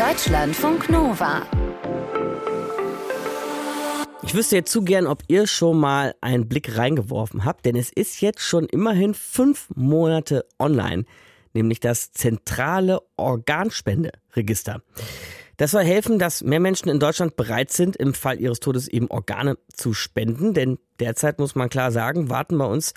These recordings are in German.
Deutschlandfunk Nova. Ich wüsste jetzt zu gern, ob ihr schon mal einen Blick reingeworfen habt, denn es ist jetzt schon immerhin 5 Monate online, nämlich das zentrale Organspenderegister. Das soll helfen, dass mehr Menschen in Deutschland bereit sind, im Fall ihres Todes eben Organe zu spenden, denn derzeit muss man klar sagen, warten bei uns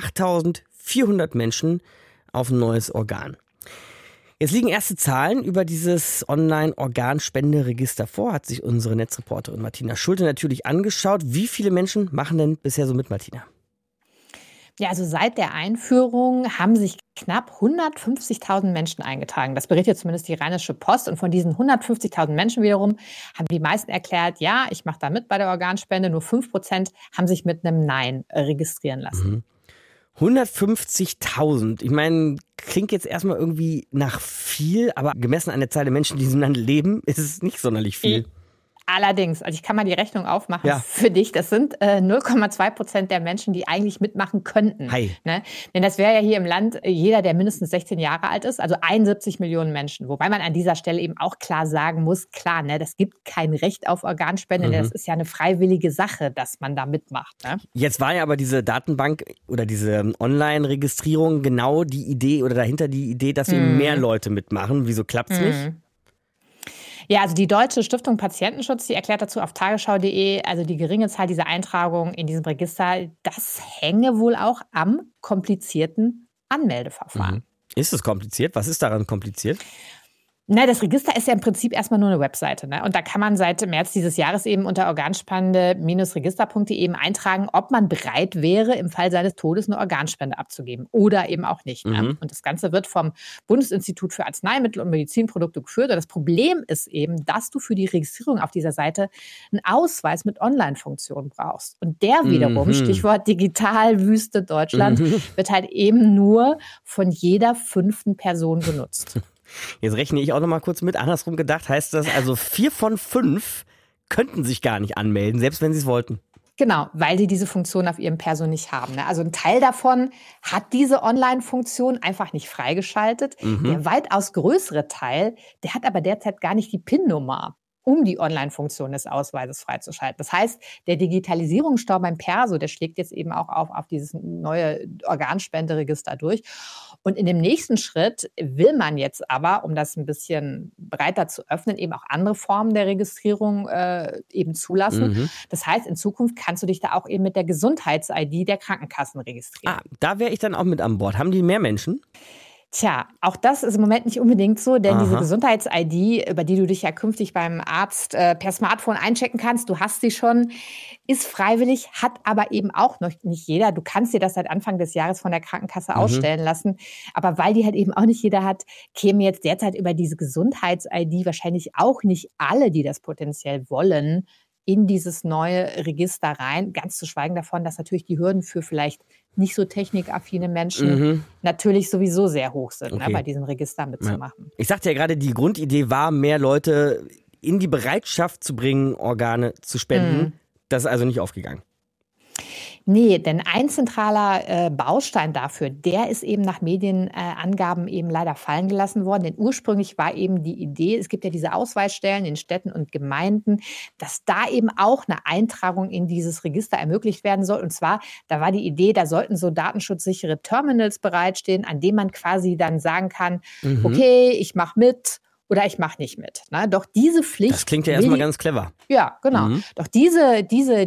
8.400 Menschen auf ein neues Organ. Jetzt liegen erste Zahlen über dieses Online-Organspenderegister vor, hat sich unsere Netzreporterin Martina Schulte natürlich angeschaut. Wie viele Menschen machen denn bisher so mit, Martina? Ja, also seit der Einführung haben sich knapp 150.000 Menschen eingetragen. Das berichtet zumindest die Rheinische Post. Und von diesen 150.000 Menschen wiederum haben die meisten erklärt, ja, ich mache da mit bei der Organspende. Nur 5% haben sich mit einem Nein registrieren lassen. 150.000. Ich meine, klingt jetzt erstmal irgendwie nach viel, aber gemessen an der Zahl der Menschen, die in diesem Land leben, ist es nicht sonderlich viel. Allerdings, also ich kann mal die Rechnung aufmachen für dich. Das sind 0,2% der Menschen, die eigentlich mitmachen könnten. Hi. Ne? Denn das wäre ja hier im Land jeder, der mindestens 16 Jahre alt ist, also 71 Millionen Menschen. Wobei man an dieser Stelle eben auch klar sagen muss, klar, ne, das gibt kein Recht auf Organspende. Das ist ja eine freiwillige Sache, dass man da mitmacht. Ne? Jetzt war ja aber diese Datenbank oder diese Online-Registrierung genau die Idee oder dahinter die Idee, dass eben mehr Leute mitmachen. Wieso klappt's nicht? Ja, also die Deutsche Stiftung Patientenschutz, die erklärt dazu auf tagesschau.de, also die geringe Zahl dieser Eintragungen in diesem Register, das hänge wohl auch am komplizierten Anmeldeverfahren. Ist es kompliziert? Was ist daran kompliziert? Na, das Register ist ja im Prinzip erstmal nur eine Webseite. Ne? Und da kann man seit März dieses Jahres eben unter organspende-register.de eben eintragen, ob man bereit wäre, im Fall seines Todes eine Organspende abzugeben oder eben auch nicht. Ne? Und das Ganze wird vom Bundesinstitut für Arzneimittel und Medizinprodukte geführt. Und das Problem ist eben, dass du für die Registrierung auf dieser Seite einen Ausweis mit Online-Funktion brauchst. Und der wiederum, Stichwort Digitalwüste Deutschland, wird halt eben nur von jeder 5. Person genutzt. Jetzt rechne ich auch noch mal kurz mit. Andersrum gedacht heißt das also 4 von 5 könnten sich gar nicht anmelden, selbst wenn sie es wollten. Genau, weil die diese Funktion auf ihrem Perso nicht haben. Ne? Also ein Teil davon hat diese Online-Funktion einfach nicht freigeschaltet. Der weitaus größere Teil, der hat aber derzeit gar nicht die PIN-Nummer, um die Online-Funktion des Ausweises freizuschalten. Das heißt, der Digitalisierungsstau beim Perso, der schlägt jetzt eben auch auf dieses neue Organspenderegister durch. Und in dem nächsten Schritt will man jetzt aber, um das ein bisschen breiter zu öffnen, eben auch andere Formen der Registrierung eben zulassen. Das heißt, in Zukunft kannst du dich da auch eben mit der Gesundheits-ID der Krankenkassen registrieren. Da wäre ich dann auch mit an Bord. Haben die mehr Menschen? Tja, auch das ist im Moment nicht unbedingt so, denn diese Gesundheits-ID, über die du dich ja künftig beim Arzt per Smartphone einchecken kannst, du hast sie schon, ist freiwillig, hat aber eben auch noch nicht jeder. Du kannst dir das seit Anfang des Jahres von der Krankenkasse ausstellen lassen, aber weil die halt eben auch nicht jeder hat, kämen jetzt derzeit über diese Gesundheits-ID wahrscheinlich auch nicht alle, die das potenziell wollen, in dieses neue Register rein. Ganz zu schweigen davon, dass natürlich die Hürden für vielleicht nicht so technikaffine Menschen natürlich sowieso sehr hoch sind, ne, bei diesem Register mitzumachen. Ja. Ich sagte ja gerade, die Grundidee war, mehr Leute in die Bereitschaft zu bringen, Organe zu spenden. Das ist also nicht aufgegangen. Nee, denn ein zentraler Baustein dafür, der ist eben nach Medienangaben eben leider fallen gelassen worden. Denn ursprünglich war eben die Idee, es gibt ja diese Ausweisstellen in Städten und Gemeinden, dass da eben auch eine Eintragung in dieses Register ermöglicht werden soll. Und zwar, da war die Idee, da sollten so datenschutzsichere Terminals bereitstehen, an denen man quasi dann sagen kann, okay, ich mache mit. Oder ich mache nicht mit. Ne? Doch diese Pflicht... Das klingt ja erstmal ganz clever. Ja, genau. Doch diese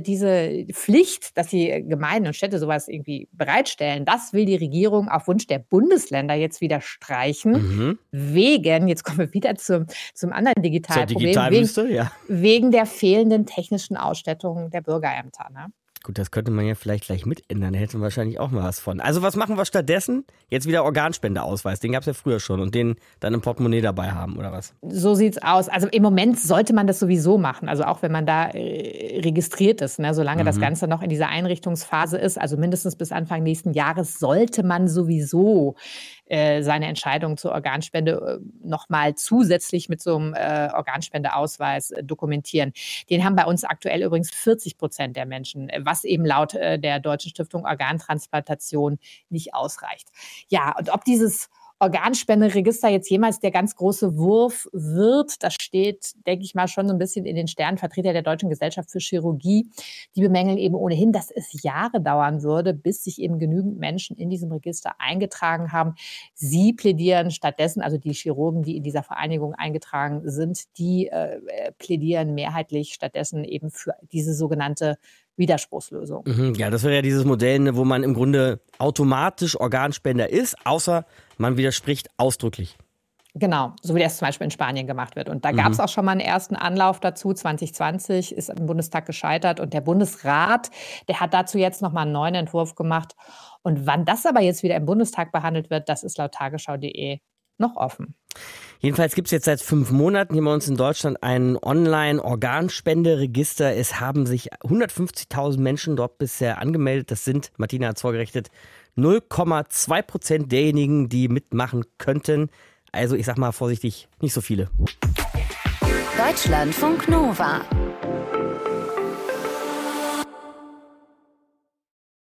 Pflicht, dass die Gemeinden und Städte sowas irgendwie bereitstellen, das will die Regierung auf Wunsch der Bundesländer jetzt wieder streichen. Wegen, jetzt kommen wir wieder zum anderen Digitalproblem, wegen der fehlenden technischen Ausstattung der Bürgerämter. Ne? Gut, das könnte man ja vielleicht gleich mitändern. Da hätte man wahrscheinlich auch mal was von. Also was machen wir stattdessen? Jetzt wieder Organspendeausweis. Den gab es ja früher schon. Und den dann im Portemonnaie dabei haben, oder was? So sieht's aus. Also im Moment sollte man das sowieso machen. Also auch wenn man da registriert ist. Ne? Solange das Ganze noch in dieser Einrichtungsphase ist, also mindestens bis Anfang nächsten Jahres, sollte man sowieso seine Entscheidung zur Organspende nochmal zusätzlich mit so einem Organspendeausweis dokumentieren. Den haben bei uns aktuell übrigens 40% der Menschen, was eben laut der Deutschen Stiftung Organtransplantation nicht ausreicht. Ja, und ob dieses Organspenderegister jetzt jemals der ganz große Wurf wird, das steht, denke ich mal, schon so ein bisschen in den Sternen. Vertreter der Deutschen Gesellschaft für Chirurgie, die bemängeln eben ohnehin, dass es Jahre dauern würde, bis sich eben genügend Menschen in diesem Register eingetragen haben. Sie plädieren stattdessen, also die Chirurgen, die in dieser Vereinigung eingetragen sind, die plädieren mehrheitlich stattdessen eben für diese sogenannte Widerspruchslösung. Ja, das wäre ja dieses Modell, wo man im Grunde automatisch Organspender ist, außer man widerspricht ausdrücklich. Genau, so wie das zum Beispiel in Spanien gemacht wird. Und da gab es auch schon mal einen ersten Anlauf dazu. 2020 ist im Bundestag gescheitert und der Bundesrat, der hat dazu jetzt nochmal einen neuen Entwurf gemacht. Und wann das aber jetzt wieder im Bundestag behandelt wird, das ist laut tagesschau.de noch offen. Jedenfalls gibt es jetzt seit 5 Monaten hier bei uns in Deutschland ein Online-Organspenderegister. Es haben sich 150.000 Menschen dort bisher angemeldet. Das sind, Martina hat es vorgerechnet, 0,2% derjenigen, die mitmachen könnten. Also ich sag mal vorsichtig, nicht so viele. Deutschlandfunk Nova.